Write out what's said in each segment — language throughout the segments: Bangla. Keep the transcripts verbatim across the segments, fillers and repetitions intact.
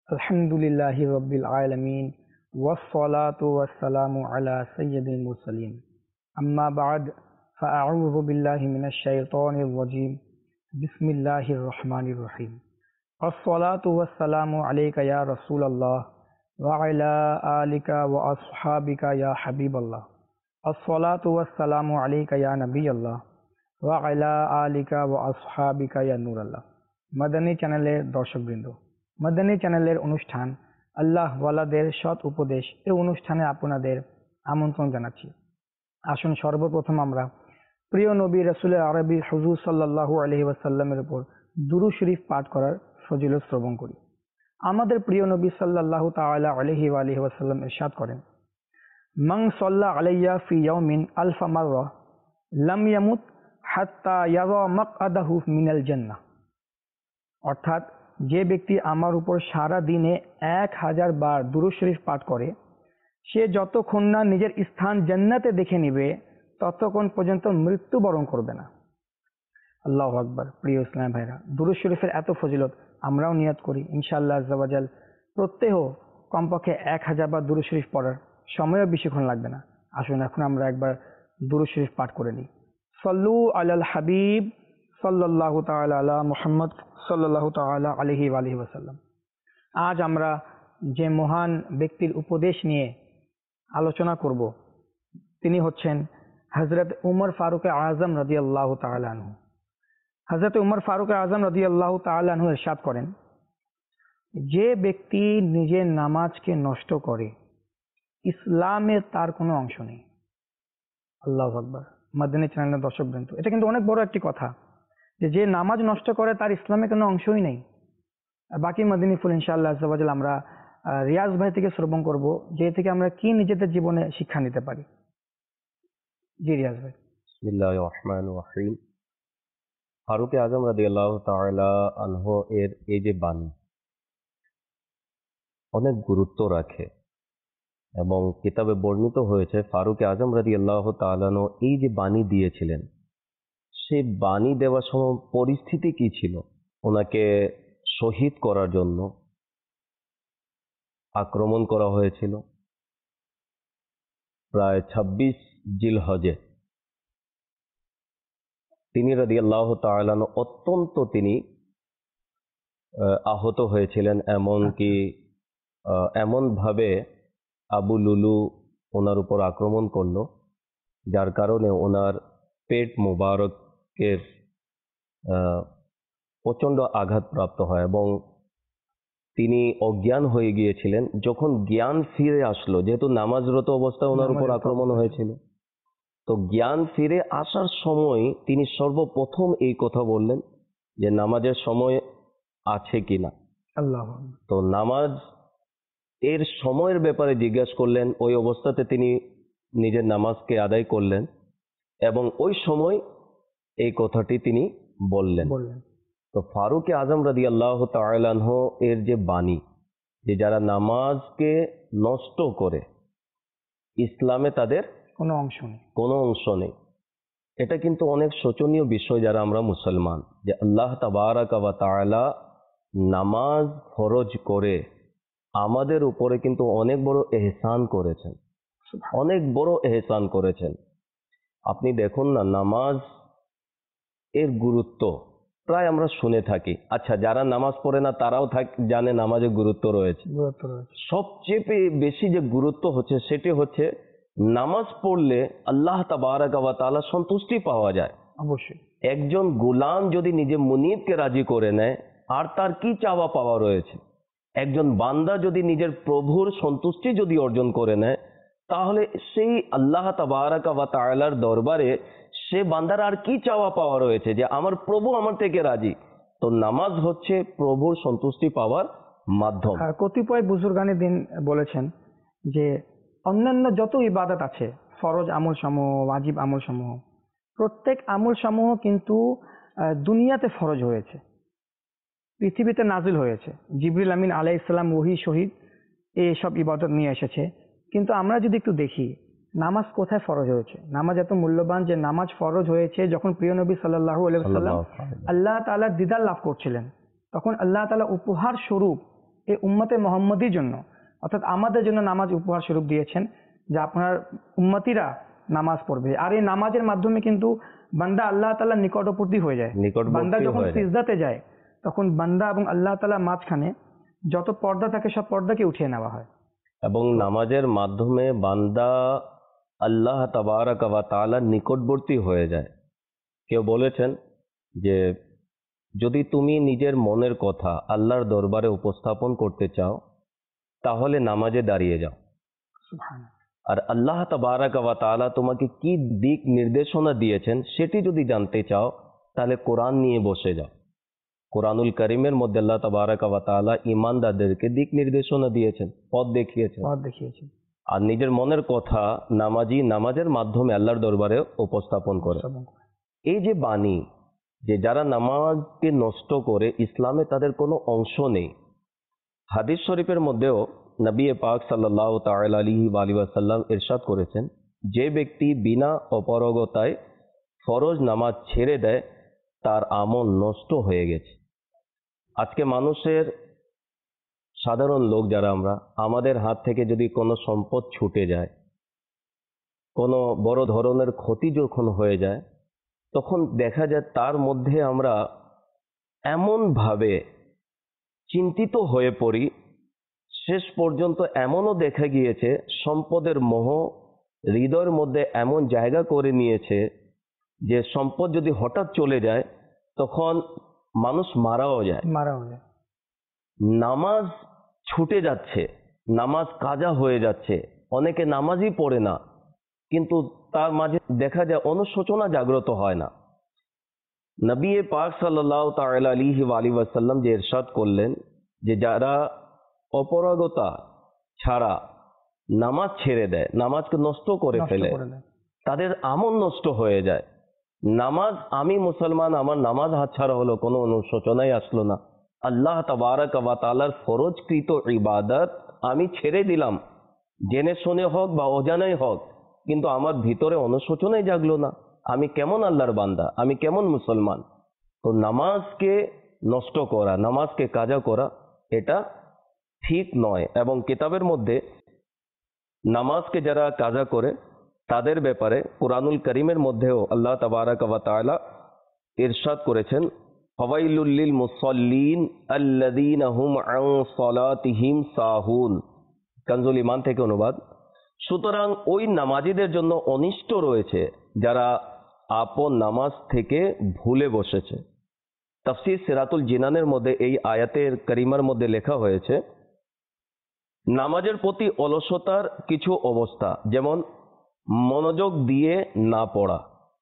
আলহামদুলিল্লাহি রাব্বিল আলামিন ওয়াসসালাতু ওয়াসসালামু আলা সাইয়্যিদিল মুরসালিন আম্মা বা'দ ফাআউযু বিল্লাহি মিনাশ শাইতানির রাজীম বিসমিল্লাহির রহমানির রহিম আসসালাতু ওয়াসসালামু আলাইকা ইয়া রাসূলাল্লাহ ওয়া আলা আলিকা ওয়া আসহাবিকা ইয়া হাবিবাল্লাহ আসসালাতু ওয়াসসালামু আলাইকা ইয়া নবিয়াল্লাহ ওয়া আলা আলিকা ওয়া আসহাবিকা ইয়া নূরাল্লাহ। মাদানী চ্যানেলের দর্শকবৃন্দ, মাদানী চ্যানেলের অনুষ্ঠান আল্লাহ ওয়ালাদের সৎ উপদেশ এই অনুষ্ঠানে আপনাদের আমন্ত্রণ জানাচ্ছি। আসুন সর্বপ্রথম আমরা প্রিয় নবী রাসূল আরবি হুজুর সাল্লাল্লাহু আলাইহি ওয়াসাল্লামের উপর দুরূদ শরীফ পাঠ করার ফজিলত শ্রবণ করি। আমাদের প্রিয় নবী সাল্লাল্লাহু তাআলা আলাইহি ওয়া আলিহি ওয়াসাল্লাম ইরশাদ করেন, মান সাল্লা আলাইয়া ফি ইয়াউমিন আলফা মাররা লাম ইয়ামুত হাত্তা ইয়ারা মাকআদাহু মিনাল জান্নাহ। অর্থাৎ যে ব্যক্তি আমার উপর সারা দিনে এক হাজার বার দুরূদ শরীফ পাঠ করে, সে যতক্ষণ না নিজের স্থান জান্নাতে দেখে নিবে ততক্ষণ পর্যন্ত মৃত্যুবরণ করবে না। আল্লাহু আকবার। প্রিয় ইসলাম ভাইরা, দুরূদ শরীফের এত ফজিলত, আমরাও নিয়ত করি ইনশাআল্লাহ আজ্জা ওয়া জাল প্রত্যেহ কমপক্ষে এক হাজার বার দুরূদ শরীফ পড়ার। সময়ও বেশিক্ষণ লাগবে না। আসুন এখন আমরা একবার দুরূদ শরীফ পাঠ করে নিই। সাল্লু আলাল হাবিব সাল্লাল্লাহু তাআলা আলা মুহাম্মদ সাল্লাল্লাহু তাআলা আলাইহি ওয়া আলিহি ওয়াসাল্লাম। আজ আমরা যে মহান ব্যক্তির উপদেশ নিয়ে আলোচনা করব তিনি হচ্ছেন হযরত উমর ফারুক আযম রাদিয়াল্লাহু তাআলা আনহু। হযরত উমর ফারুক আযম রাদিয়াল্লাহু তাআলা আনহু ইরশাদ করেন, যে ব্যক্তি নিজের নামাজকে নষ্ট করে ইসলামে তার কোনো অংশ নেই। আল্লাহু আকবার। মাদানী চ্যানেলের দর্শকবৃন্দ, এটা কিন্তু অনেক বড় একটি কথা যে যে নামাজ নষ্ট করে তার ইসলামে কোনো অংশই নেই। বাকি মাদানী ফুল ইনশাআল্লাহ আজ্জা ওয়া জাল আমরা রিয়াজ ভাই থেকে শ্রবণ করব, যে থেকে আমরা কি নিজেদের জীবনে শিক্ষা নিতে পারি। জি রিয়াজ ভাই। বিসমিল্লাহির রহমানির রহিম। ফারুক আযম রাদিয়াল্লাহু তাআলা আনহু এর এই যে বাণী অনেক গুরুত্ব রাখে এবং কিতাবে বর্ণিত হয়েছে ফারুক আযম রাদিয়াল্লাহু তাআলা আনহু এই যে বাণী দিয়েছিলেন, সেই বাণী দেওয়ার সময় পরিস্থিতি কি ছিল? ওনাকে শহীদ করার জন্য আক্রমণ করা হয়েছিল প্রায় ছাব্বিশ জিলহজে। তিনি রাদিয়াল্লাহু তাআলা আনহু অত্যন্ত তিনি আহত হয়েছিলেন, এমনকি এমন ভাবে আবু লুলু ওনার উপর আক্রমণ করলো যার কারণে ওনার পেট মুবারকের প্রচন্ড আঘাত প্রাপ্ত হয় এবং তিনি অজ্ঞান হয়ে গিয়েছিলেন। যখন জ্ঞান ফিরে আসলো, যেহেতু নামাজরত অবস্থায় ওনার উপর আক্রমণ হয়েছিল, তো জ্ঞান ফিরে আসার সময় তিনি সর্বপ্রথম এই কথা বললেন যে নামাজের সময় আছে কিনা। আল্লাহ। তো নামাজ এর সময়ের ব্যাপারে জিজ্ঞাসা করলেন, ওই অবস্থাতে তিনি নিজের নামাজকে আদায় করলেন এবং ওই সময় এই কথাটি তিনি বললেন। তো ফারুক আযম রাদিয়াল্লাহু তাআলা আনহু এর যে বাণী, যে যারা নামাজকে নষ্ট করে ইসলামে তাদের কোনো অংশ নেই, কোনো অংশ নেই, এটা কিন্তু অনেক শোচনীয় বিষয় যারা আমরা মুসলমান, যে আল্লাহ তাবারাকা ওয়া তাআলা নামাজ ফরজ করে আমাদের উপরে কিন্তু অনেক বড় এহসান করেছেন, অনেক বড় এহসান করেছেন। আপনি দেখুন না, নামাজ এর গুরুত্ব প্রায় আমরা শুনে থাকি। আচ্ছা, যারা নামাজ পড়ে না তারাও জানে নামাজের গুরুত্ব রয়েছে। সবচেয়ে বেশি যে গুরুত্ব হচ্ছে সেটি হচ্ছে নামাজ পড়লে আল্লাহ তাবারাকা ওয়া তাআলা সন্তুষ্টি পাওয়া যায়। অবশ্যই একজন গোলাম যদি নিজে মুনিবকে রাজি করে নেয়, আর তার কি চাওয়া পাওয়া রয়েছে? একজন বান্দা যদি নিজের প্রভুর সন্তুষ্টি যদি অর্জন করে নেয়, তাহলে সেই আল্লাহ তাবারাকা ওয়া তাআলার দরবারে সে বান্দার আর কি চাওয়া পাওয়া রয়েছে যে আমার প্রভু আমার থেকে রাজি। তো নামাজ হচ্ছে প্রভুর সন্তুষ্টি পাওয়ার মাধ্যম। কতিপয় বুজুর্গানে দিন বলেছেন যে অন্যান্য যত ইবাদত আছে, ফরজ আমল সমূহ, ওয়াজিব আমল সমূহ, প্রত্যেক আমল সমূহ কিন্তু দুনিয়াতে ফরজ হয়েছে, পৃথিবীতে নাজিল হয়েছে। জিবরিল আমিন আলাইহিস সালাম ওহী শহীদ এইসব ইবাদত নিয়ে এসেছে। কিন্তু আমরা যদি একটু দেখি নামাজ কোথায় ফরজ হয়েছে। নামাজ এত মূল্যবান যে নামাজ ফরজ হয়েছে যখন প্রিয় নবী সাল্লাল্লাহু আলাইহি ওয়াসাল্লাম আল্লাহ তাআলার দিদার লাভ করছিলেন, তখন আল্লাহ তাআলা উপহার স্বরূপ এই উম্মতে মোহাম্মদীর জন্য, অর্থাৎ আমাদের জন্য নামাজ উপহার স্বরূপ দিয়েছেন যে আপনার উম্মতিরা নামাজ পড়বে। আর এই নামাজের মাধ্যমে কিন্তু বান্দা আল্লাহ তাআলার নিকটবর্তী হয়ে যায়। বান্দা নিকটবর্তী যখন হয়ে যায় সিজদাতে যায় তখন বান্দা এবং আল্লাহ তাআলার মাঝখানে যত পর্দা থাকে সব পর্দাকে উঠিয়ে নেওয়া হয়। এবং নামাজের মাধ্যমে বান্দা আল্লাহ তাবারাক ওয়া তাআলার নিকটবর্তী হয়ে যায়। কেউ বলেছেন যে যদি তুমি নিজের মনের কথা আল্লাহর দরবারে উপস্থাপন করতে চাও তাহলে নামাজে দাঁড়িয়ে যাও। সুবহানাল্লাহ। আর আল্লাহ তাবারাক ওয়া তাআলা তোমাকে কি দিক নির্দেশনা দিয়েছেন সেটি যদি জানতে চাও তাহলে কোরআন নিয়ে বসে যাও। কোরআনুল কারীমের মধ্যে আল্লাহ তাবারাক ওয়া তাআলা ঈমানদারদেরকে দিক নির্দেশনা দিয়েছেন, পথ দেখিয়েছেন। পথ দেখিয়েছেন। আর নিজের মনের কথা নামাজি নামাজের মাধ্যমে আল্লাহর দরবারে উপস্থাপন করে। এই যে বাণী যে যারা নামাজকে নষ্ট করে ইসলামে তাদের কোনো অংশ নেই, হাদিস শরীফের মধ্যেও নবী পাক সাল্লাল্লাহু তাআলা আলাইহি ওয়া আলিহি ওয়াসাল্লাম ইরশাদ করেছেন, যে ব্যক্তি বিনা অপারগতায় ফরজ নামাজ ছেড়ে দেয় তার আমল নষ্ট হয়ে গেছে। আজকে মানুষের সাধারণ লোক যারা আমরা, আমাদের হাত থেকে যদি কোনো সম্পদ ছুটে যায়, কোনো বড় ধরনের ক্ষতি যখন হয়ে যায়, তখন দেখা যায় তার মধ্যে আমরা এমনভাবে চিন্তিত হয়ে পড়ি, শেষ পর্যন্ত এমনও দেখা গিয়েছে সম্পদের মোহ হৃদয়ের মধ্যে এমন জায়গা করে নিয়েছে যে সম্পদ যদি হঠাৎ চলে যায় তখন মানুষ মারাও যায়। মারাও যায়। নামাজ ছুটে যাচ্ছে, নামাজ কাজা হয়ে যাচ্ছে, অনেকে নামাজই পড়ে না, কিন্তু তার মাঝে দেখা যায় অনুশোচনা জাগ্রত হয় না। নবী পাক সাল্লাল্লাহু তাআলা আলাইহি ওয়া আলিহি ওয়াসাল্লাম যে ইরশাদ করলেন যে যারা অপরাগতা ছাড়া নামাজ ছেড়ে দেয়, নামাজকে নষ্ট করে ফেলে, তাদের আমল নষ্ট হয়ে যায়। নামাজ, আমি মুসলমান, আমার নামাজ হাতছাড়া হলো, কোনো অনুশোচনাই আসলো না। আল্লাহ তাবারাক ওয়া তাআলার ফরজকৃত ইবাদত আমি ছেড়ে দিলাম, জেনে শুনে হোক বা অজানাই হোক, কিন্তু আমার ভিতরে অনুশোচনাই জাগলো না। আমি কেমন আল্লাহর বান্দা, আমি কেমন মুসলমান। তো নামাজকে নষ্ট করা, নামাজকে কাজা করা, এটা ঠিক নয়। এবং কিতাবের মধ্যে নামাজকে যারা কাজা করে তাদের ব্যাপারে কুরআনুল কারীমের মধ্যেও আল্লাহ তাবারাক ওয়া তাআলা ইরশাদ করেছেন, ফাওয়াইলুল লিল মুসাল্লিন আল্লাযীনা হুম আন সালাতিহিম সাহুন। কানজুল ঈমান থেকে অনুবাদ। সুতরাং ওই নামাজীদের জন্য অনিষ্ট রয়েছে যারা আপন নামাজ থেকে ভুলে বসেছে। তাফসীর সিরাতুল জিনানের মধ্যে এই আয়াতের কারিমার মধ্যে লেখা হয়েছে, নামাজের প্রতি অলসতার কিছু অবস্থা, যেমন মনোযোগ দিয়ে না পড়া,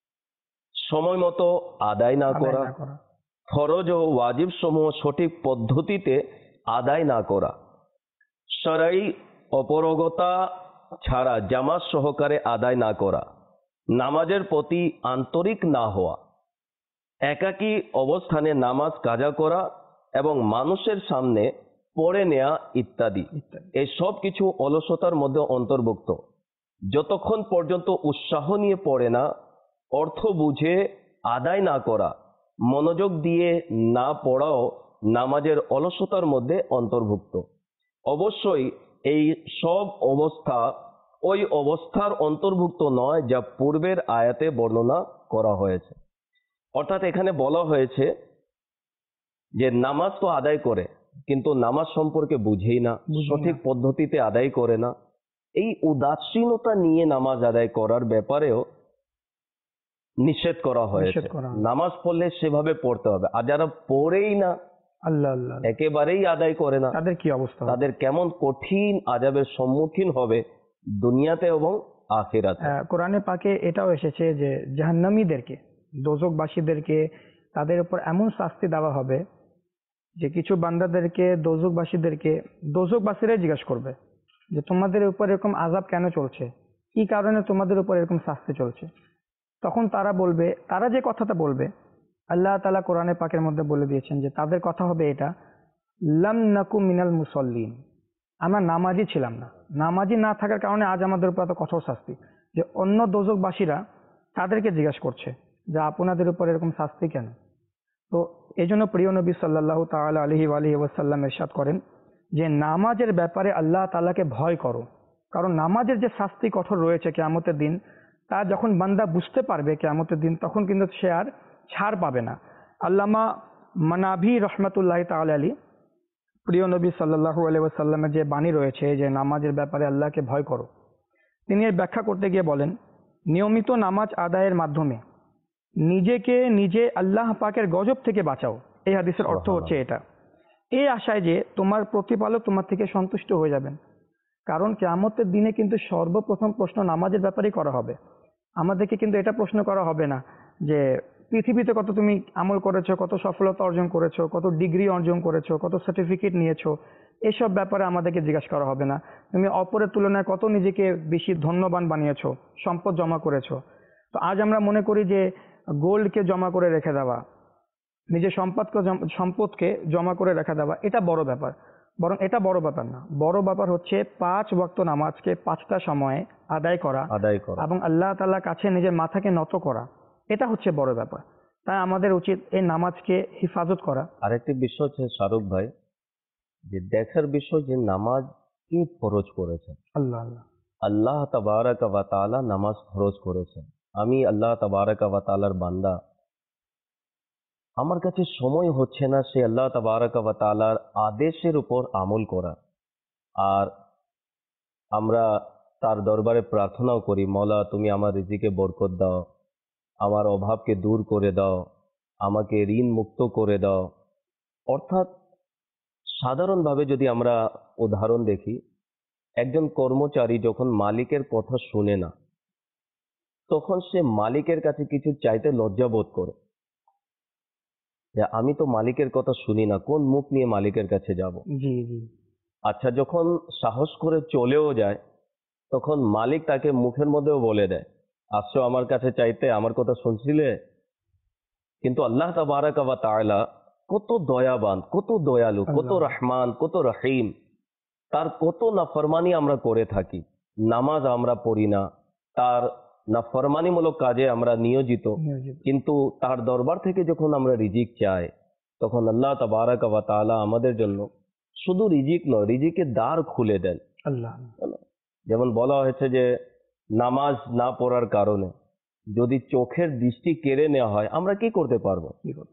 সময় মতো আদায় না করা, ফরজ ও ওয়াজিব সমূহ সঠিক পদ্ধতিতে আদায় না করা, শরঈ অপরগতা ছাড়া জামাত সহকারে আদায় না করা, নামাজের প্রতি আন্তরিক না হওয়া, একাকী অবস্থানে নামাজ কাজা করা এবং মানুষের সামনে পড়ে নেয়া ইত্যাদি। এই সব কিছু অলসতার মধ্যে অন্তর্ভুক্ত। যতক্ষণ পর্যন্ত উৎসাহ নিয়ে পড়ে না, অর্থ বুঝে আদায় না করা, মনোযোগ দিয়ে না পড়াও নামাজের অলসতার মধ্যে অন্তর্ভুক্ত। অবশ্যই এই সব অবস্থা ওই অবস্থার অন্তর্ভুক্ত নয় যা পূর্বের আয়াতে বর্ণনা করা হয়েছে। অর্থাৎ এখানে বলা হয়েছে যে নামাজ তো আদায় করে, কিন্তু নামাজ সম্পর্কে বুঝেই না, সঠিক পদ্ধতিতে আদায় করে না। এই উদাসীনতা নিয়ে নামাজ আদায় করার ব্যাপারেও নিষেধ করা হয়েছে। নামাজ পড়লে সেভাবে পড়তে হবে। আর যারা পড়েই না, আল্লাহ আল্লাহ, একেবারেই আদায় করে না, তাদের কি অবস্থা, তাদের কেমন কঠিন আযাবের সম্মুখীন হবে দুনিয়াতে এবং আখিরাতে। কোরআনে পাকে এটাও এসেছে যে জাহান্নামীদেরকে, দোজখবাসীদেরকে, তাদের উপর এমন শাস্তি দেওয়া হবে যে কিছু বান্দাদেরকে, দোজখবাসীদেরকে, দোজখবাসীরাই জিজ্ঞাসা করবে যে তোমাদের উপর এরকম আযাব কেন চলছে, কি কারণে তোমাদের উপর এরকম শাস্তি চলছে। তখন তারা বলবে, তারা যে কথাটা বলবে আল্লাহ তাআলা কোরআনে পাকের মধ্যে বলে দিয়েছেন যে তাদের কথা হবে এটা, লাম নাকু মিনাল মুসাল্লিন, আমরা নামাজি ছিলাম না। নামাজি না থাকার কারণে আজ আমাদের উপর এত কঠোর শাস্তি। যে অন্য দোজখবাসীরা তাদেরকে জিজ্ঞাসা করছে যে আপনাদের উপর এরকম শাস্তি কেন। তো এই জন্য প্রিয় নবী সাল্লাল্লাহু তাআলা আলাইহি ওয়া আলিহি ওয়াসাল্লাম ইরশাদ করেন যে নামাজের ব্যাপারে আল্লাহ তাআলাকে ভয় করো, কারণ নামাজের যে শাস্তি কঠোর রয়েছে কিয়ামতের দিন, তা যখন বান্দা বুঝতে পারবে কিয়ামতের দিন, তখন কিন্তু সে আর ছাড় পাবে না। আল্লামা মানাভি রহমাতুল্লাহ তাআলা আলী, প্রিয় নবী সাল্লাল্লাহু আলাইহি ওয়াসাল্লামের যে বাণী রয়েছে যে নামাজের ব্যাপারে আল্লাহকে ভয় করো, তিনি এর ব্যাখ্যা করতে গিয়ে বলেন, নিয়মিত নামাজ আদায়ের মাধ্যমে নিজেকে নিজে আল্লাহ পাকের গজব থেকে বাঁচাও। এই হাদিসের অর্থ হচ্ছে এটা, এই আশায় যে তোমার প্রতিপালক তোমার থেকে সন্তুষ্ট হয়ে যাবেন। কারণ কিয়ামতের দিনে কিন্তু সর্বপ্রথম প্রশ্ন নামাজের ব্যাপারেই করা হবে। আমাদেরকে কিন্তু এটা প্রশ্ন করা হবে না যে পৃথিবীতে কত তুমি আমল করেছো, কত সফলতা অর্জন করেছো, কত ডিগ্রি অর্জন করেছো, কত সার্টিফিকেট নিয়েছো, এসব ব্যাপারে আমাদেরকে জিজ্ঞাসা করা হবে না। তুমি অপরের তুলনায় কত নিজেকে বেশি ধন্যবান বানিয়েছো, সম্পদ জমা করেছো। তো আজ আমরা মনে করি যে গোল্ডকে জমা করে রেখে দেওয়া, নিজের সম্পদকে জম- সম্পদকে জমা করে রেখে দেওয়া, এটা বড় ব্যাপার। বরং এটা বড় ব্যাপার না, বড় ব্যাপার হচ্ছে পাঁচ ওয়াক্ত নামাজকে পাঁচটা সময়ে আদায় করা আদায় করা। এবং আল্লাহ তাআলার কাছে নিজের মাথাকে নত করা, এটা হচ্ছে বড় ব্যাপার। তাই আমাদের উচিত এই নামাজকে হিফাজত করা। আরেকটি বিষয় হচ্ছে শাহরুখ ভাই, যে দেখার বিষয় যে নামাজ কি ফরজ করেছেন। আল্লাহ আল্লাহ আল্লাহ তাবারাকা ওয়া তাআলা নামাজ ফরজ করেছেন। আমি আল্লাহ তাবারাকা ওয়া তাআলার বান্দা, আমার কাছে সময় হচ্ছে না সে আল্লাহ তাবারাকা ওয়া তাআলার আদেশের উপর আমল করা। আর আমরা তার দরবারে প্রার্থনাও করি, মওলা তুমি আমার রিজিকে বরকত দাও, আমার অভাবকে দূর করে দাও, আমাকে ঋণ মুক্ত করে দাও। অর্থাৎ সাধারণভাবে যদি আমরা উদাহরণ দেখি, একজন কর্মচারী যখন মালিকের কথা শুনে না, তখন সে মালিকের কাছে কিছু চাইতে লজ্জা বোধ করে, যে আমি তো মালিকের কথা শুনি না, কোন মুখ নিয়ে মালিকের কাছে যাব। জি জি আচ্ছা, যখন সাহস করে চলেও যায়, তখন মালিক তাকে মুখের মধ্যেও বলে দেয়, আসছো আমার কাছে চাইতে, আমার কথা শুনছিলে। কিন্তু আল্লাহ তাবারাকা ওয়া তাআলা কত দয়াবান, কত দয়ালু, কত আল্লাহ রহমান, কত রহিম। তার কত নাফরমানি আমরা করে থাকি, নামাজ আমরা পড়ি না, তার নাফরমানিমূলক কাজে আমরা নিয়োজিত। নিয়োজিত। কিন্তু তার দরবার থেকে যখন আমরা রিজিক চাই, তখন আল্লাহ তাবারাকা ওয়া তাআলা আমাদের জন্য শুধু রিজিক নয়, রিজিকের দ্বার খুলে দেন। আল্লাহ যেমন বলা হয়েছে যে নামাজ না পড়ার কারণে যদি চোখের দৃষ্টি কেড়ে নেওয়া হয়, আমরা কি করতে পারবো? কি করবে?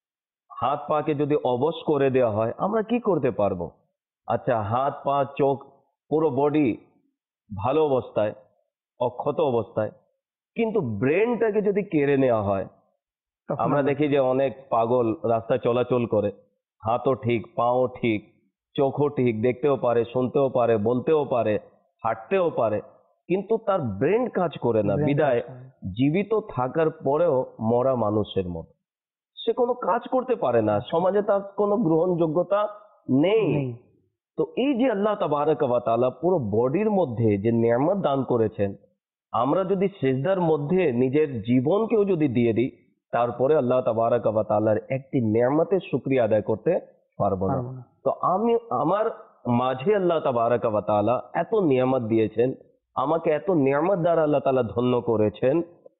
হাত পাকে যদি অবশ করে দেওয়া হয়, আমরা কি করতে পারবো? আচ্ছা, হাত পা চোখ পুরো বডি ভালো অবস্থায়, অক্ষত অবস্থায়, কিন্তু ব্রেনটাকে যদি কেড়ে নেওয়া হয়, তখন আমরা আমরা দেখি যে অনেক পাগল রাস্তায় চলাচল করে, হাতও ঠিক, পাও ঠিক, চোখও ঠিক, দেখতেও পারে, শুনতেও পারে, বলতেও পারে, হাঁটতেও পারে, কিন্তু তার ব্রেন কাজ করে না। brain বিদায় কাজ করে না। জীবিত থাকার পরেও মরা মানুষের মতো সে কোনো কাজ করতে পারে না, সমাজে তার কোনো গ্রহণযোগ্যতা নেই। নেই। তো এই যে আল্লাহ তাবারাকা ওয়া তাআলা পুরো বডির মধ্যে যে নিয়ামত দান করেছেন, আমরা যদি সিজদার মধ্যে নিজের জীবনকেও যদি দিয়ে দিই, তারপরে আল্লাহ তাবারাকা ওয়া তাআলার একটি নিয়ামতের শুকরিয়া আদায় করতে পারবো না। পারবো না। তো আমি আমার মাঝে আল্লাহ তাবারাকা ওয়া তাআলা এত নিয়ামত দিয়েছেন, আমাকে এত নিয়ামত দ্বারা আল্লাহ তাআলা ধন্য করেছেন,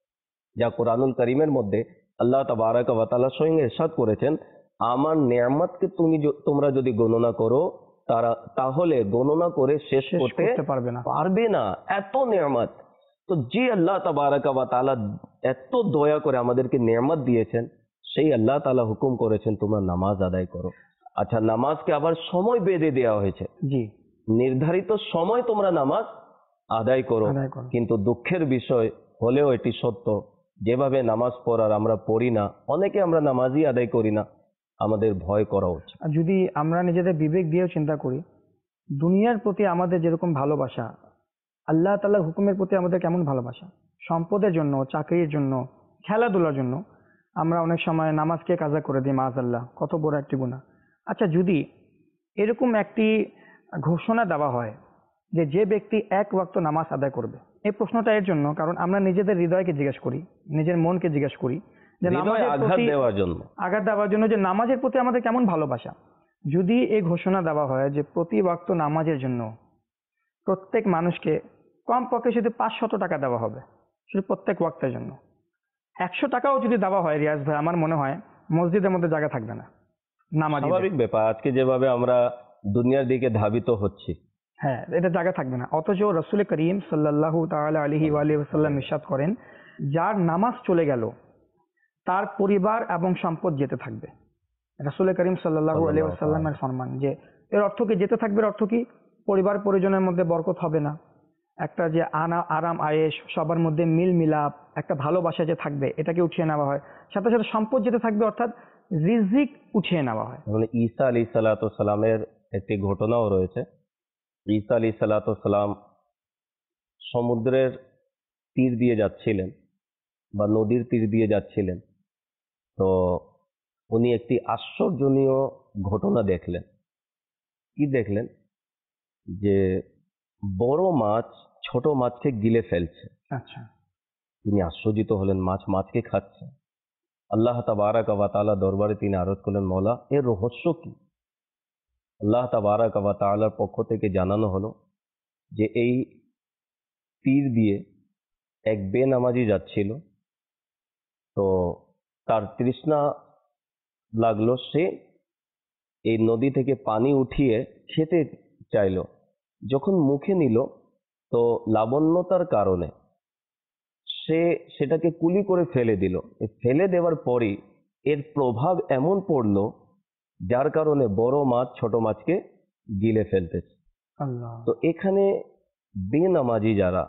যা কোরআনুল কারীমের মধ্যে আল্লাহ তাবারাকা ওয়া তাআলা স্বয়ং ইরশাদ করেছেন, আমার নিয়ামতকে তুমি য- তোমরা যদি গণনা করো, তারা তাহলে গণনা করে শেষ শেষ করতে করতে পারবে না। পারবে না, এত নিয়ামত। তো যে আল্লাহ তাবারাকা ওয়া তাআলা এত দয়া করে আমাদেরকে নিয়ামত দিয়েছেন, সেই আল্লাহ তাআলা হুকুম করেছেন তোমরা নামাজ আদায় করো। আচ্ছা, নামাজকে আবার সময় বেঁধে দেওয়া হয়েছে, জি নির্ধারিত সময় তোমরা নামাজ আদায় করো। আদায় করো। কিন্তু দুঃখের বিষয় হলেও এটি সত্য, যেভাবে নামাজ পড়ার আমরা পড়ি না, অনেকে আমরা নামাজই আদায় করি না, আমাদের ভয় করা উচিত। আর যদি আমরা নিজেদের বিবেক দিয়েও চিন্তা করি, দুনিয়ার প্রতি আমাদের যেরকম ভালোবাসা, আল্লাহ তাআলার হুকুমের প্রতি আমাদের কেমন ভালোবাসা। সম্পদের জন্য, চাকরির জন্য, খেলাধুলার জন্য আমরা অনেক সময় নামাজকে কাজা করে দিই, মাআযাল্লাহ, কত বড় একটি গুনাহ। আচ্ছা, যদি এরকম একটি ঘোষণা দেওয়া হয় যে যে ব্যক্তি এক ওয়াক্ত নামাজ আদায় করবে, এই প্রশ্নটা এর জন্য কারণ আমরা নিজেদের হৃদয়কে জিজ্ঞেস করি, নিজের মনকে জিজ্ঞেস করি যে হৃদয়ে নামাজের আঘাত প্রতি দেওয়ার জন্য। আঘাত দেওয়ার জন্য যে নামাজের প্রতি আমাদের কেমন ভালোবাসা। যদি এই ঘোষণা দেওয়া হয় যে প্রতি ওয়াক্ত নামাজের জন্য প্রত্যেক মানুষকে কমপক্ষে শুধু পাঁচশত টাকা দেওয়া হবে, শুধু প্রত্যেক ওয়াক্তের জন্য, একশো টাকাও যদি দেওয়া হয় রিয়াজ ভাই, আমার মনে হয় মসজিদের মধ্যে জায়গা থাকবে না নামাজীদের। স্বাভাবিক ব্যাপার, আজকে যেভাবে আমরা দুনিয়ার দিকে ধাবিত হচ্ছি। হ্যাঁ, এটা জায়গা থাকবে না। অথচ রাসূল করিম সাল্লাল্লাহু তাআলা আলাইহি ওয়া আলিহি ওয়াসাল্লাম ইরশাদ করেন, যার নামাজ চলে গেল তার পরিবার এবং সম্পদ যেতে থাকবে। রাসূল করিম সাল্লাল্লাহু আলাইহি সাল্লাল্লাহু ওয়াসাল্লামের ফরমান যে এর অর্থ কি যেতে থাকবে, এর অর্থ কি পরিবার পরিজনের মধ্যে বরকত হবে না, একটা যে আনা আরাম আয়েশ সবার মধ্যে মিল মিলাপ একটা ভালোবাসা যে থাকবে এটাকে উঠিয়ে নেওয়া হয়, সাথে সাথে সম্পদ যেতে থাকবে অর্থাৎ রিজিক উঠিয়ে নেওয়া হয়। মানে ঈসা আলাইহিস সালাতু সালামের একটি ঘটনাও রয়েছে। ঈসা আলাইহিস সালাতু সালাম সমুদ্রের তীর দিয়ে যাচ্ছিলেন বা নদীর তীর দিয়ে যাচ্ছিলেন, তো উনি একটি আশ্চর্যজনীয় ঘটনা দেখলেন। কি দেখলেন? যে বড় মাছ ছোট মাছকে গিলে ফেলছে। আচ্ছা, তিনি আশ্চর্যিত হলেন, মাছ মাছকে খাচ্ছে। আল্লাহ তাবারাক ওয়া তাআলা দরবারে তিনি আরজ করলেন, মওলা এর রহস্য কি? আল্লাহ তাবারাক ওয়া তাআলার পক্ষ থেকে জানানো হলো যে এই তীর দিয়ে এক বেনামাজি যাচ্ছিল, তো তার তৃষ্ণা লাগলো, সে এই নদী থেকে পানি উঠিয়ে খেতে চাইলো। যখন মুখে নিল তো লাবণ্যতার কারণে সে সেটাকে কুলি করে ফেলে দিল। এই ফেলে দেওয়ার পরই এর প্রভাব এমন পড়লো যার কারণে বড় মাছ ছোট মাছকে গিলে ফেলতেছে। আল্লাহ। তো এখানে বেনামাজি যারা,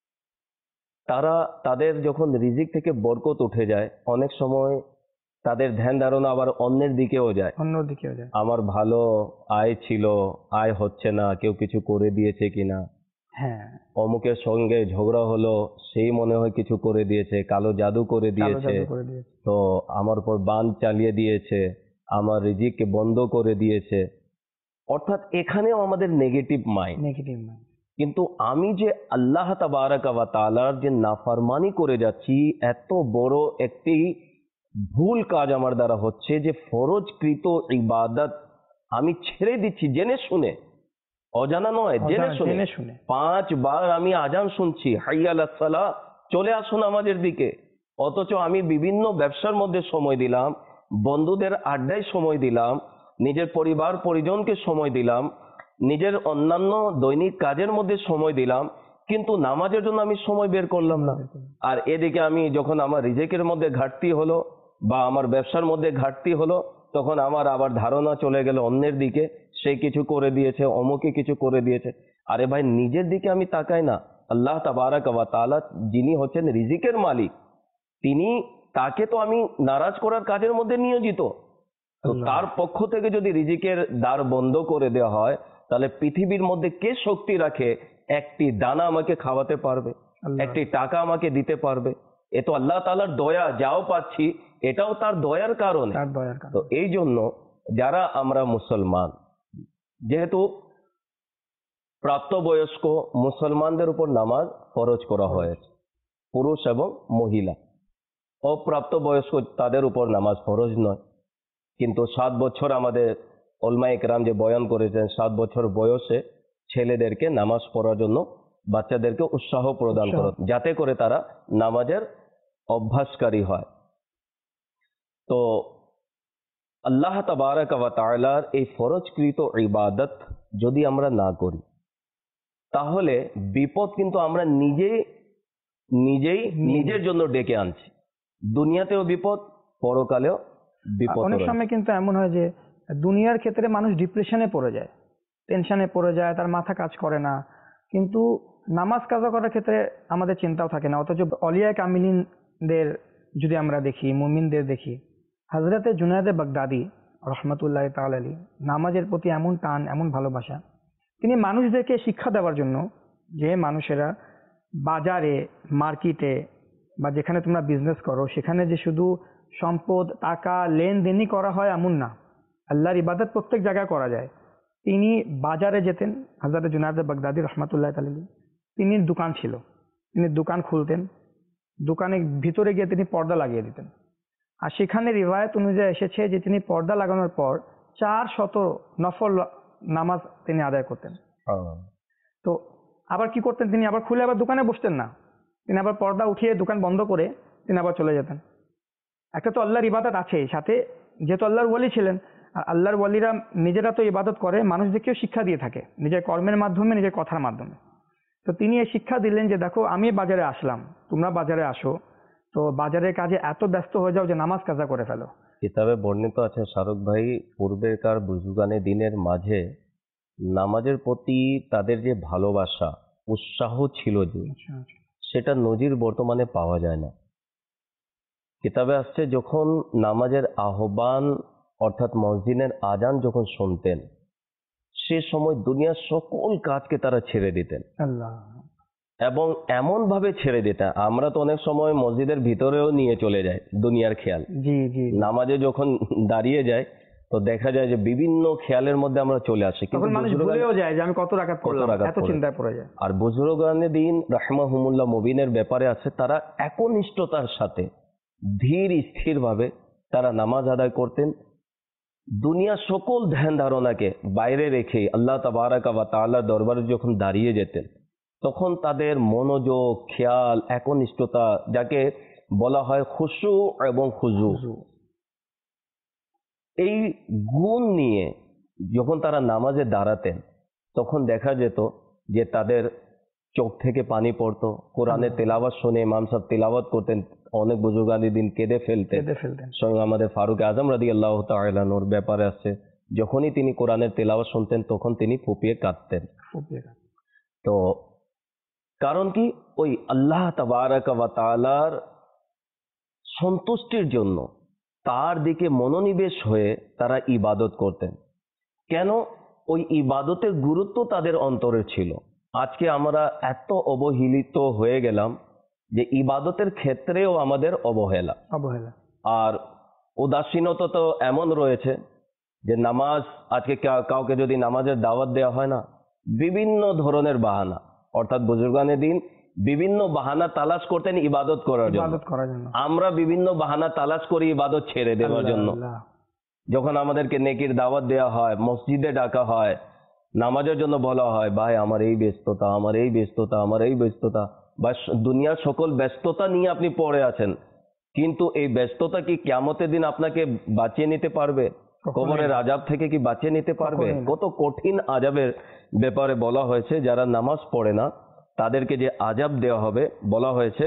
তারা তাদের যখন রিজিক থেকে বরকত উঠে যায়, অনেক সময় তাদের ধ্যান ধারণা আবার অন্যের দিকেও যায়। অন্যদিকেও যায়। আমার ভালো আয় ছিল, আয় হচ্ছে না, কেউ কিছু করে দিয়েছে কিনা, হ্যাঁ, অমুকের সঙ্গে ঝগড়া হলো, সেই মনে হয় কিছু করে দিয়েছে, কালো জাদু করে কালো দিয়েছে, জাদু করে দিয়েছে। তো আমার উপর বান চালিয়ে দিয়েছে, আমার রিজিককে বন্ধ করে দিয়েছে। অর্থাৎ এখানেও আমাদের নেগেটিভ মাইন্ড। নেগেটিভ না। কিন্তু আমি যে আল্লাহ তাবারাকা ওয়া তাআলার যে নাফরমানি করে যাচ্ছি, এত বড় একটি ভুল কাজ আমার দ্বারা হচ্ছে যে ফরজকৃত ইবাদত আমি ছেড়ে দিচ্ছি জেনে শুনে, অজানা নয়, জেনে অজানা, শুনে। জেনে শুনে। পাঁচবার আমি আজান শুনছি, হাইয়া আলাস সালাহ, চলে আসুন আমাদের দিকে, অথচ আমি বিভিন্ন ব্যবসার মধ্যে সময় দিলাম, বন্ধুদের আড্ডায় সময় দিলাম, নিজের পরিবার পরিজনকে সময় দিলাম, নিজের অন্যান্য দৈনিক কাজের মধ্যে সময় দিলাম, কিন্তু নামাজের জন্য আমি সময় বের করলাম না। আর এদিকে আমি যখন আমার রিজিকের মধ্যে ঘাটতি হলো বা আমার ব্যবসার মধ্যে ঘাটতি হলো, তখন আমার আবার ধারণা চলে গেল অন্যের দিকে, সে কিছু করে দিয়েছে, অমুকে কিছু করে দিয়েছে। আরে ভাই, নিজের দিকে আমি তাকাই না। আল্লাহ তাবারাক ওয়া তাআলা যিনি হচ্ছেন রিজিকের মালিক, তিনি, তাকে তো আমি নারাজ করার কাজের মধ্যে নিয়োজিত। তো আল্লাহ। তার পক্ষ থেকে যদি রিজিকের দ্বার বন্ধ করে দেওয়া হয়, তাহলে পৃথিবীর মধ্যে কে শক্তি রাখে একটি দানা আমাকে খাওয়াতে পারবে, আল্লাহ। একটি টাকা আমাকে দিতে পারবে? এ তো আল্লাহ তাআলার দয়া, যাও পাচ্ছি এটাও তার দয়ার কারণে। তার দয়ার তো কারণে। এই জন্য যারা আমরা মুসলমান, যেহেতু প্রাপ্তবয়স্ক মুসলমানদের উপর নামাজ ফরজ করা হয়েছে, পুরুষ এবং মহিলা, অপ্রাপ্তবয়স্ক তাদের উপর নামাজ ফরজ নয়। কিন্তু সাত বছর আমাদের ওলামায়ে কেরাম যে বয়ান করেছেন, সাত বছর বয়সে ছেলেদেরকে নামাজ পড়ার জন্য বাচ্চাদেরকে উৎসাহ প্রদান উৎসাহ। করো, যাতে করে তারা নামাজের অভ্যাসকারী হয়। তো আল্লাহ তাবারাকা ওয়া তাআলার এই ফরজকৃত ইবাদত যদি আমরা না করি, তাহলে বিপদ কিন্তু আমরা নিজেই নিজেই নিজের জন্য ডেকে আনছি। দুনিয়াতেও বিপদ, পরকালেও বিপদ অনেক রয়েছে। সময় কিন্তু এমন হয় যে দুনিয়ার ক্ষেত্রে মানুষ ডিপ্রেশনে পড়ে যায়, টেনশনে পড়ে যায়, তার মাথা কাজ করে না, কিন্তু নামাজ কাজা করার ক্ষেত্রে আমাদের চিন্তাও থাকে না। অথচ অলিয়া কামিলিনদের যদি আমরা দেখি, মুমিনদের দেখি, হযরতে জুনায়েদে বাগদাদি রহমতুল্লাহ তাআলা আলাইহি নামাজের প্রতি এমন টান, এমন ভালোবাসা, তিনি মানুষদেরকে শিক্ষা দেওয়ার জন্য, যে মানুষেরা বাজারে, মার্কেটে বা যেখানে তোমরা বিজনেস করো সেখানে যে শুধু সম্পদ, টাকা লেনদেনই করা হয় এমন না, আল্লাহর ইবাদত প্রত্যেক জায়গায় করা যায়। তিনি বাজারে যেতেন, হযরত জুনায়েদ বাগদাদি রহমতুল্লাহ তাআলা আলাইহি, তিনি দোকান ছিল, তিনি দোকান খুলতেন, দোকানের ভিতরে গিয়ে তিনি পর্দা লাগিয়ে দিতেন। আর সেখানে রিওয়ায়াত অনুযায়ী এসেছে যে তিনি পর্দা লাগানোর পর চার শত নফল নামাজ তিনি আদায় করতেন। তো আবার কি করতেন, তিনি আবার খুলে আবার দোকানে বসতেন না, তিনি আবার পর্দা উঠিয়ে দোকান বন্ধ করে তিনি আবার চলে যেতেন। একটা তো আল্লাহর ইবাদত আছে, সাথে যেহেতু আল্লাহর ওলি ছিলেন, আর আল্লাহর ওয়ালিরা নিজেরা তো ইবাদত করে, মানুষদেরকেও শিক্ষা দিয়ে থাকে নিজের কর্মের মাধ্যমে, নিজের কথার মাধ্যমে। তো তিনি এই শিক্ষা দিলেন যে দেখো আমি বাজারে আসলাম, তোমরা বাজারে আসো, তো বাজারের কাজে এত ব্যস্ত হয়ে যাও যে নামাজ কাজা করে ফেলো। কিতাবে বর্ণিত আছে শাহরুখ ভাই, পূর্বেকার বুজুর্গানে দিনের মাঝে নামাজের প্রতি তাদের যে ভালোবাসা, উৎসাহ ছিল যে, আচ্ছা আচ্ছা। সেটা নজির বর্তমানে পাওয়া যায় না। কিতাবে আসছে যখন নামাজের আহ্বান অর্থাৎ মসজিদের আজান যখন শুনতেন, সে সময় দুনিয়ার সকল কাজকে তারা ছেড়ে দিতেন, আল্লাহ। এবং এমন ভাবে ছেড়ে দিতেন, আমরা তো অনেক সময় মসজিদের ভিতরেও নিয়ে চলে যাই দুনিয়ার খেয়াল। জি জি। নামাজে যখন দাঁড়িয়ে যায় তো দেখা যায় যে বিভিন্ন খেয়ালের মধ্যে আমরা চলে আসি, তখন কিন্তু মানুষ বুজুর্গান- ভুলেও যায় যে আমি কত রাকাত পড়লাম, রাকাত এত পড়লাম। চিন্তায় পড়ে যায়। আর বুজুর্গানে দিন রাহমাহুমুল্লাহ মুবিনের ব্যাপারে আছে, তারা একনিষ্ঠতার সাথে ধীর স্থির ভাবে তারা নামাজ আদায় করতেন। দুনিয়ার সকল ধ্যান ধারণাকে বাইরে রেখে আল্লাহ তাবারাকা ওয়া তাআলার দরবারে যখন দাঁড়িয়ে যেতেন, তখন তাদের মনোযোগ, খেয়াল, একনিষ্ঠতা, যাকে বলা হয় খুশু এবং খুজু, হুজু। এই গুণ নিয়ে যখন তারা নামাজে দাঁড়াতেন, তখন দেখা যেত যে তাদের চোখ থেকে পানি পড়তো। কোরআনের তেলাওয়াত শুনে ইমাম সাহেব তেলাওয়াত করতেন, অনেক বুজুর্গানি দিন কেঁদে ফেলতেন। কেঁদে ফেলতেন। স্বয়ং আমাদের ফারুক আজম রাদিয়াল্লাহু তাআলা আনহুর ব্যাপারে আছে, যখনই তিনি কোরআনের তেলাওয়াত শুনতেন তখন তিনি ফুপিয়ে কাঁদতেন। ফুপিয়ে কাঁদতেন। তো কারণ কি, ওই আল্লাহ তাবারাকা ওয়া তাআলার সন্তুষ্টির জন্য তার দিকে মনোনিবেশ হয়ে তারা ইবাদত করতেন। কেন? ওই ইবাদতের গুরুত্ব তাদের অন্তরে ছিল। আজকে আমরা এত অবহেলিত হয়ে গেলাম যে ইবাদতের ক্ষেত্রেও আমাদের অবহেলা, অবহেলা। আর উদাসীনতা তো এমন রয়েছে যে নামাজ, আজকে কা- কাউকে যদি নামাজের দাওয়াত দেওয়া হয় না, বিভিন্ন ধরনের বাহানা, অর্থাৎ বুজুর্গানের দিন বিভিন্ন বাহানা তালাশ করতেন ইবাদত করার জন্য। ইবাদত করার জন্য। আমরা বিভিন্ন বাহানা তালাশ করি ইবাদত ছেড়ে দেওয়ার আল্লাহ, জন্য। আল্লাহ। যখন আমাদেরকে নেকির দাওয়াত দেওয়া হয়, মসজিদে ডাকা হয়, নামাজের জন্য বলা হয়, ভাই আমার এই ব্যস্ততা, আমার এই ব্যস্ততা, আমার এই ব্যস্ততা, বা স- দুনিয়ার সকল ব্যস্ততা নিয়ে আপনি পড়ে আছেন, কিন্তু এই ব্যস্ততা কি কিয়ামতের দিন আপনাকে বাঁচিয়ে নিতে পারবে? কখনোই কবরের না। আযাব থেকে কি বাঁচিয়ে নিতে পারবে? কখনোই না। কত কঠিন আযাবের ব্যাপারে বলা হয়েছে, যারা নামাজ পড়ে না তাদেরকে যে আযাব দেওয়া হবে, বলা হয়েছে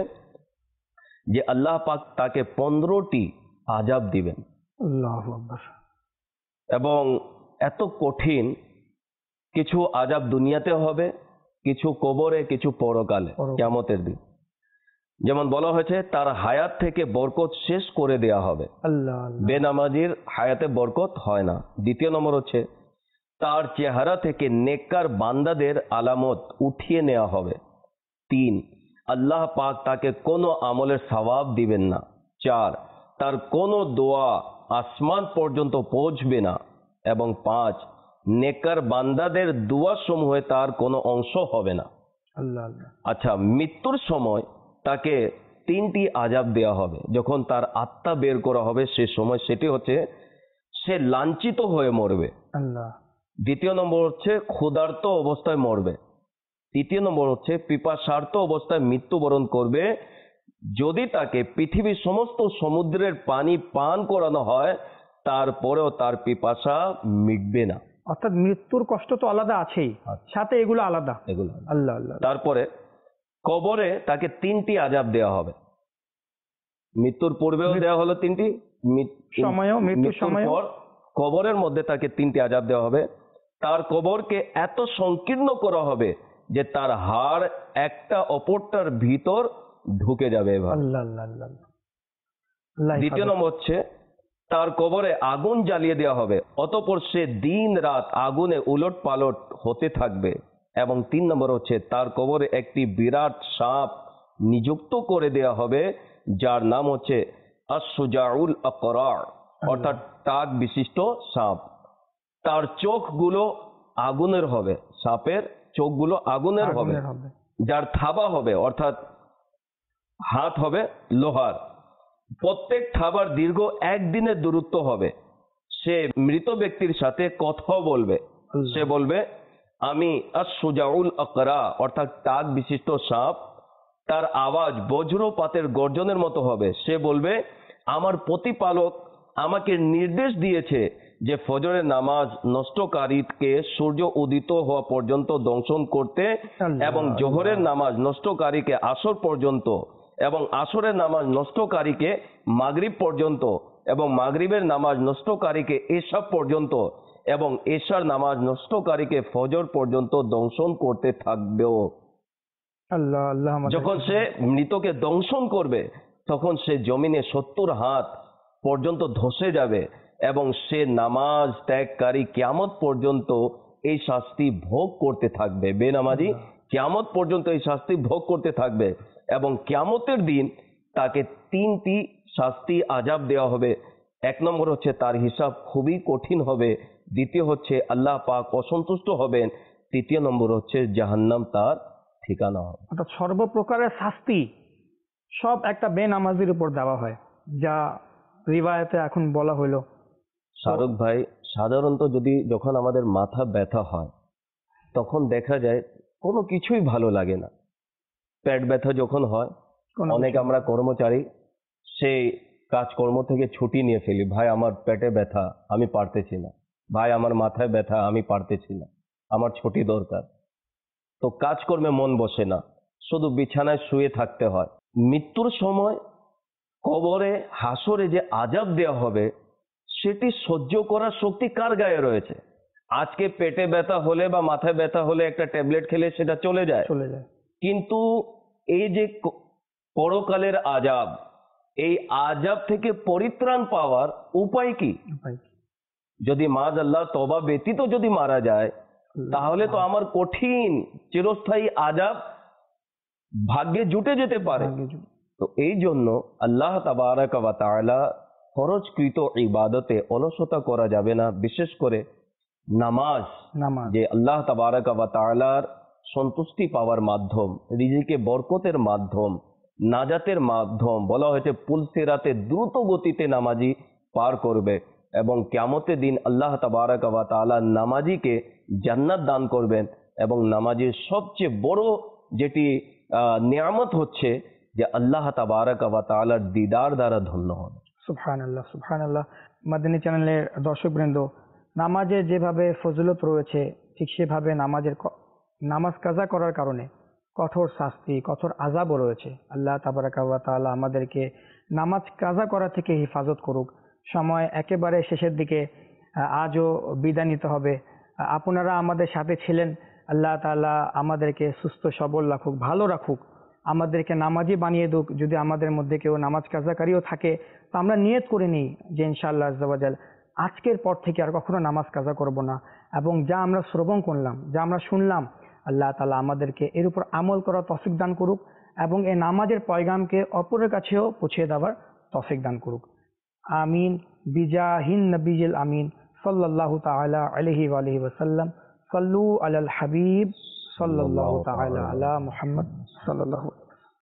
যে আল্লাহ পাক তাকে পনেরোটি আযাব দিবেন, আল্লাহু আকবার। এবং এত কঠিন, কিছু আযাব দুনিয়াতে হবে, কিছু কবরে, কিছু পরকালে, পরকালে। কিয়ামতের দিন। যেমন বলা হয়েছে তার হায়াত থেকে বরকত শেষ করে দেয়া হবে। আল্লাহ, আল্লাহ। বেনামাজির হায়াতে বরকত হয় না। দ্বিতীয় নম্বর হচ্ছে তার চেহারা থেকে নেককার বান্দাদের আলামত উঠিয়ে নেওয়া হবে। তিন, আল্লাহ পাক তাকে কোনো আমলের সওয়াব দিবেন না। চার, তার কোনো দোয়া আসমান পর্যন্ত পৌঁছবে না। এবং পাঁচ, নেককার বান্দাদের দোয়া সমূহে তার কোনো অংশ হবে না। আল্লাহ, আল্লাহ। আচ্ছা, মৃত্যুর সময় তাকে তিনটি আযাব দেওয়া হবে। যখন তার আত্মা বের করা হবে সে সময়, সেটি হচ্ছে সে লাঞ্ছিত হয়ে মরবে। আল্লাহ। দ্বিতীয় নম্বর হচ্ছে ক্ষুধার্ত অবস্থায় মরবে। তৃতীয় নম্বর হচ্ছে পিপাসার্ত অবস্থায় মৃত্যুবরণ করবে। যদি তাকে পৃথিবীর সমস্ত সমুদ্রের পানি পান করানো হয়, তারপরেও তার পিপাসা মিটবে না। অর্থাৎ মৃত্যুর কষ্ট তো আলাদা আছেই, আচ্ছা। সাথে এগুলো আলাদা। এগুলো আল্লাহ, আল্লাহ। তারপরে কবরে তাকে তিনটি আযাব দেওয়া হবে। মৃত্যুর পূর্বেও দেওয়া হলো তিনটি, মৃত- সময়ও, মৃত্যুর মৃত্যুর সময়ও। পর কবরের মধ্যে তাকে তিনটি আযাব দেওয়া হবে। তার কবরকে এত সংকীর্ণ করা হবে যে তার হাড় একটা অপরটার ভিতর ঢুকে যাবে এভাবে। আল্লাহ, আল্লাহ, আল্লাহ, আল্লাহ। আল্লাহ দ্বিতীয় হেফাজত। নম্বর হচ্ছে তার কবরে আগুন জ্বালিয়ে দেওয়া হবে, অতঃপর সে দিন রাত আগুনে উলট পালট হতে থাকবে। এবং তিন নম্বর হচ্ছে তার কবরে একটি বিরাট সাপ নিযুক্ত করে দেওয়া হবে, যার নাম হচ্ছে আস-সুজাউল আকরা, অর্থাৎ টাক বিশিষ্ট সাপ। তার চোখগুলো আগুনের হবে, সাপের চোখগুলো আগুনের হবে। আগুনের হবে। যার থাবা হবে, অর্থাৎ হাত হবে লোহার। প্রত্যেক থাবার দীর্ঘ একদিনের দূরত্ব হবে। সে মৃত ব্যক্তির সাথে কথা বলবে। আল্লাহ। সে বলবে, আমি আস-সুজাউল আকরা, অর্থাৎ টাক বিশিষ্ট সাপ। তার আওয়াজ বজ্রপাতের গর্জনের মতো হবে। সে বলবে, আমার প্রতিপালক আমাকে নির্দেশ দিয়েছে যে ফজরের নামাজ নষ্টকারীকে সূর্য উদিত হওয়া পর্যন্ত দংশন করতে এবং জোহরের নামাজ নষ্টকারীকে আসর পর্যন্ত এবং আসরের নামাজ নষ্টকারীকে মাগরিব পর্যন্ত এবং মাগরিবের নামাজ নষ্টকারীকে এশা পর্যন্ত এবং এশার নামাজ নষ্টকারীকে ফজর পর্যন্ত দংশন করতে থাকবেও। আল্লাহ আল্লাহ আমাদের- যখন সে মৃতকে দংশন করবে তখন সে জমিনে সত্তর হাত পর্যন্ত ধসে যাবে এবং সে নামাজ ত্যাগকারী কিয়ামত পর্যন্ত এই শাস্তি ভোগ করতে থাকবে। বেনামাজি কিয়ামত পর্যন্ত এই শাস্তি ভোগ করতে থাকবে এবং কিয়ামতের দিন তাকে তিনটি শাস্তি আযাব দেওয়া হবে। এক নম্বর হচ্ছে তার হিসাব খুবই কঠিন হবে, দ্বিতীয় হচ্ছে আল্লাহ পাক অসন্তুষ্ট হবেন, তৃতীয় নম্বর হচ্ছে জাহান্নাম তার ঠিকানা হবে। অর্থাৎ সর্বপ্রকারের শাস্তি সব একটা বেনামাজির উপর দেওয়া হয়, যা রিওয়ায়াতে এখন বলা হলো। শাহরুখ ভাই, সাধারণত যদি যখন আমাদের মাথা ব্যথা হয় তখন দেখা যায় কোনো কিছুই ভালো লাগে না। পেট ব্যথা যখন হয় কোনো অনেক কিছু- আমরা কর্মচারী সেই কাজকর্ম থেকে ছুটি নিয়ে ফেলি, ভাই আমার পেটে ব্যথা আমি পারতেছি না, ভাই আমার মাথায় ব্যথা আমি পারতেছি না, আমার ছুটি দরকার। তো কাজকর্মে মন বসে না, শুধু বিছানায় শুয়ে থাকতে হয়। মৃত্যুর সময় কবরে হাসরে যে আযাব দেওয়া হবে সেটি সহ্য করার শক্তি কার গায়ে রয়েছে? আজকে পেটে ব্যথা হলে বা মাথায় ব্যথা হলে একটা ট্যাবলেট খেলে সেটা চলে যায়, চলে যায়। কিন্তু এই যে ক- পরকালের আযাব, এই আযাব থেকে পরিত্রাণ পাওয়ার উপায় কি? উপায় কি? যদি মাযআল্লাহ তওবা ব্যতীত যদি মারা যায় তাহলে তো আমার কঠিন চিরস্থায়ী আযাব ভাগ্যে জুটে যেতে পারে। ভাগ্যে জুটে। তো এই জন্য আল্লাহ তাবারাকা ওয়া তাআলা ফরজকৃত ইবাদতে অলসতা করা যাবে না, বিশেষ করে নামাজ, নামাজ যে আল্লাহ তাবারাকা ওয়া তাআলার সন্তুষ্টি পাওয়ার মাধ্যম, রিজিকে বরকতের মাধ্যম, নাজাতের মাধ্যম। বলা হয়েছে পুলসিরাতে দ্রুত গতিতে নামাজি পার করবে এবং কিয়ামতের দিন আল্লাহ তাবারাকা ওয়া তাআলা নামাজিকে জান্নাত দান করবেন এবং নামাজের সবচেয়ে বড় যেটি আহ, নিয়ামত হচ্ছে যে আল্লাহ তাবারাকা ওয়া তাআলার দিদার দ্বারা ধন্য হবে। সুবহানাল্লাহ সুবহানাল্লাহ। মাদানী চ্যানেলের দর্শকবৃন্দ, নামাজের যেভাবে ফজিলত রয়েছে ঠিক সেভাবে নামাজের ক- নামাজ কাজা করার কারণে কঠোর শাস্তি, কঠোর আযাবও রয়েছে। আল্লাহ তাবারাকা ওয়া তাআলা আমাদেরকে নামাজ কাজা করা থেকে হেফাজত করুক। সময় একেবারে শেষের দিকে, আহ, আজও বিদায় নিতে হবে। আহ, আপনারা আমাদের সাথে ছিলেন। আল্লাহ তাআলা আমাদেরকে সুস্থ সবল রাখুক, ভালো রাখুক, আমাদেরকে নামাজি বানিয়ে দুক। যদি আমাদের মধ্যে কেউ নামাজ কাজাকারীও থাকে তো আমরা নিয়ত করে নিই যে ইনশাআল্লাহ আজ্জা ওয়া জাল আজকের পর থেকে আর কখনো নামাজ কাজা করব না, এবং যা আমরা শ্রবণ করলাম, যা আমরা শুনলাম, আল্লাহ তাআলা আমাদেরকে এর উপর আমল করার তৌফিক দান করুক এবং এই নামাজের পয়গামকে অপরের কাছেও পৌঁছে দেওয়ার তৌফিক দান করুক। আমিন বিজাহিন নবিয়িল আমিন সাল্লাল্লাহু তাআলা আলাইহি ওয়া আলিহি ওয়াসাল্লাম। সাল্লু আলাল হাবিব সাল্লাল্লাহু তাআলা আলা মুহাম্মদ সাল্লাল্লাহু